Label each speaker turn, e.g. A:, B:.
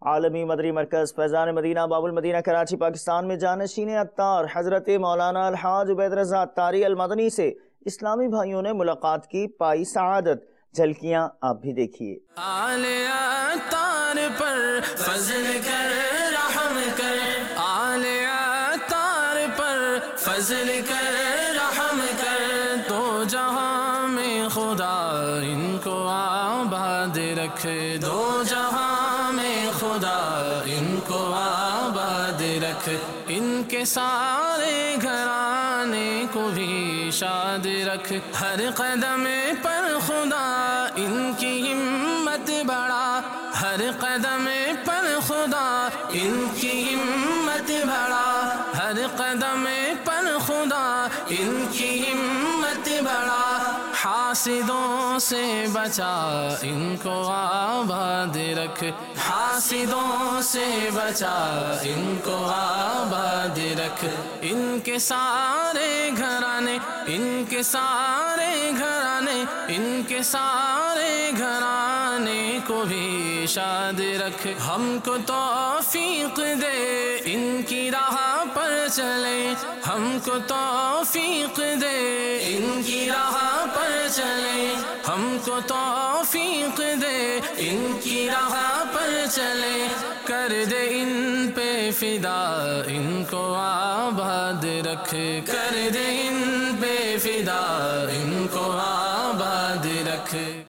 A: عالمی مدری مرکز فیضان مدینہ باب المدینہ کراچی پاکستان میں جانشین اتار حضرت مولانا الحاج عبید رضا اتاری المدنی سے اسلامی بھائیوں نے ملاقات کی، پائی سعادت۔ جھلکیاں آپ بھی دیکھیے۔
B: آل اتار پر فضل کر رحم کر، آل اتار پر فضل کر رحم کر، تو جہاں میں خدا ان کو آباد رکھ، دو جہاں میں خدا ان کو آباد رکھ، ان کے سارے گھرانے کو بھی شاد رکھ، ہر قدم پر خدا ان کی ہمت بڑھا، ہر قدم پر خدا ان کی ہمت بڑھا، ہر قدم پر خدا ان کی ہمت بڑھا، حاسدوں سے بچا ان کو آباد رکھ، حاسدوں سے بچا ان کو آباد رکھ، ان کے سارے گھرانے، ان کے سارے گھرانے، ان کے سارے گھرانے کو بھی شاد رکھ، ہم کو توفیق دے ان کی راہ پر چلے، ہم کو توفیق دے ان کی راہ پر چلے، ہم کو توفیق دے ان کی راہ پر چلے، کر دے ان پہ فدا ان کو آباد رکھ، کر دے ان پہ فدا ان کو آباد رکھ۔